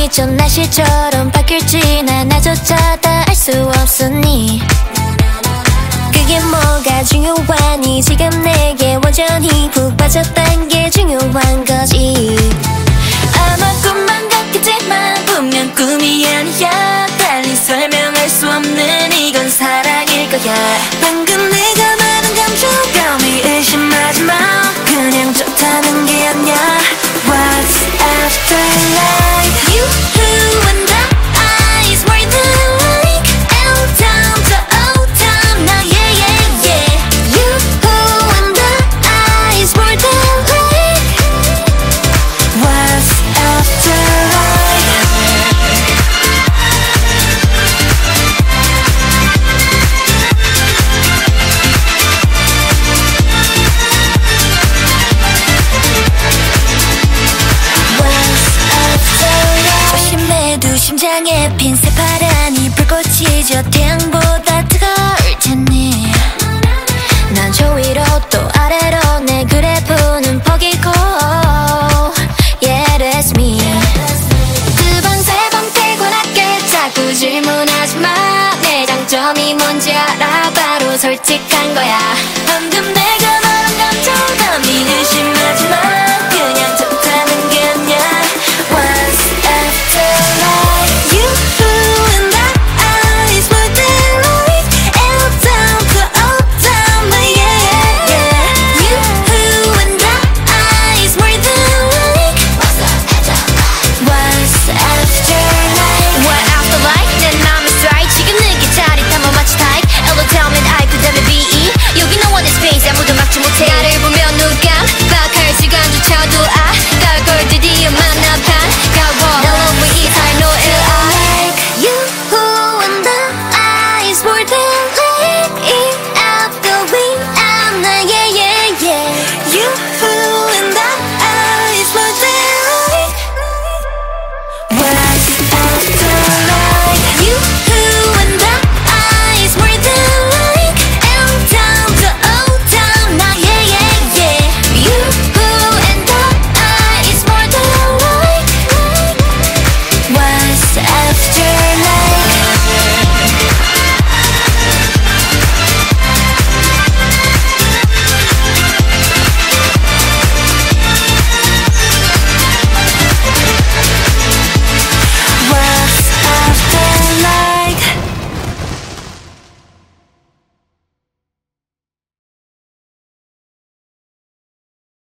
전 날씨처럼 바뀔지 나조차 다 알 수 없으니 그게 뭐가 중요하니 지금 내게 완전히 푹 빠졌단 게 중요한 거지. 아마 꿈만 같겠지만 분명 꿈이 아니야. 달리 설명할 수 없는 이건 사랑일 거야. 방금 내가 말한 감정감이 의심하지 마. 그냥 좋다는 게 아니야. What's after life? You and I is more than like L-Town to O-Town. Now yeah yeah yeah. You and I is more than like What's after life? 조심해도 심장에 핀 새파란이 불꽃이죠. 태양